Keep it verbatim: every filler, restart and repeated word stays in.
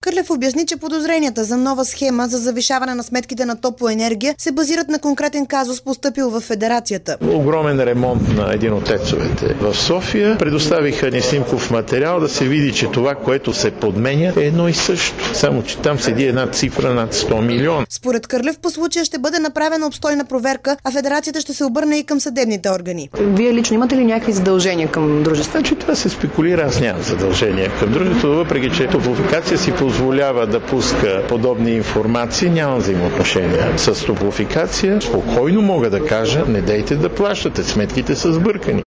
Кърлев обясни, че подозренията за нова схема за завишаване на сметките на топлоенергия се базират на конкретен казус, постъпил в Федерацията. Огромен ремонт на един от тецовете в София. Предоставиха ни снимков материал да се види, че това, което се подменя, е едно и също. Само че там седи една цифра над сто милиона. Според Кърлев по случая ще бъде направена обстойна проверка, а Федерацията ще се обърне и към съдебните органи. Вие лично имате ли някакви задължения към дружеството? Значи това се спекулира, аз нямам задължения към дружеството, въпреки че Топлофикация си позволява да пуска подобни информации, нямам взаимоотношения с Топлофикация. Спокойно мога да кажа, не дейте да плащате, сметките са сбъркани.